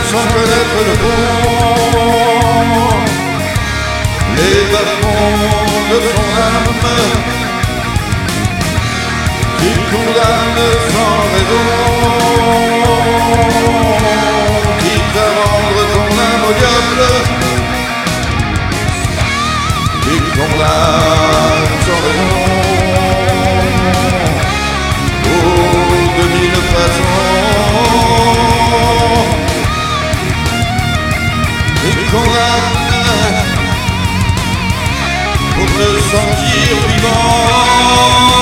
sans connaître le fond, les bas-fonds de son âme qui condamne sans raison, quitte à rendre ton âme au diable, qui condamne sans raison, de mille façons, qui condamne pour te sentir vivant.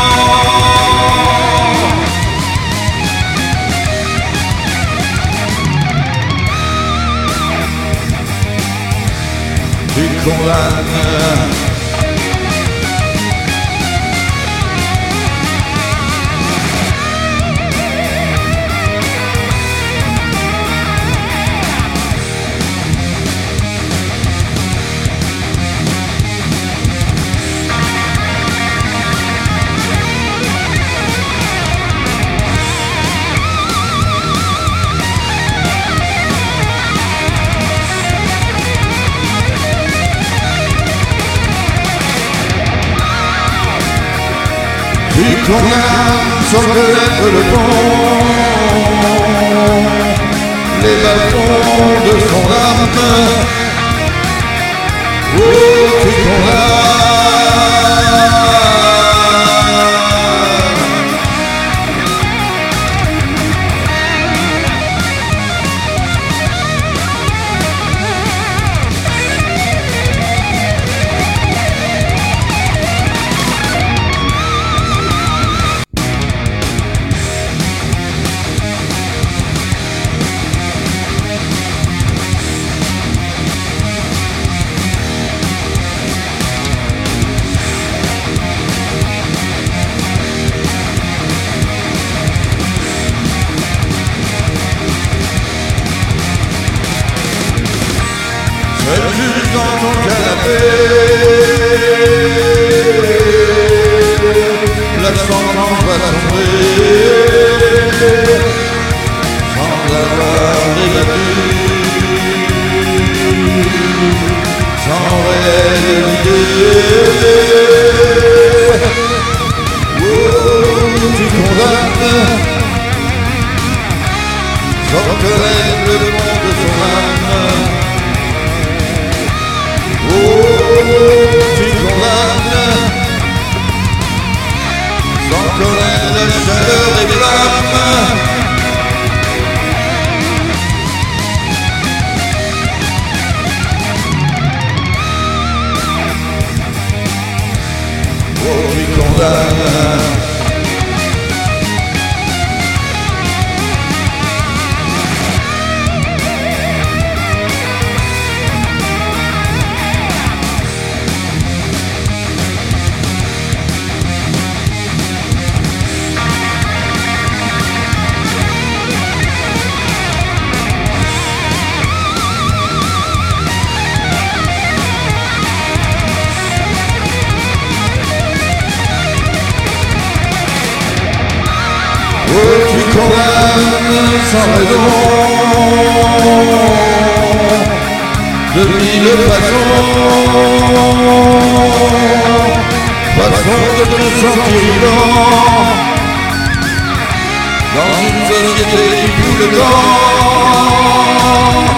Qui condamne qui condamne sans connaître le fond, les bas-fonds de son âme, oh, qui condamne seul juste dans ton canapé, la sentence va tomber sans l'avoir débattu, sans réelle idée. Oh, tu condamnes sans connaître le fond de son âme. Oh, tu condamnes sans connaître la chaleur des flammes. Oh, tu condamnes oh, tu condamnes sans raison, de mille façons, façon de te sentir vivant, dans une société qui fout le camp.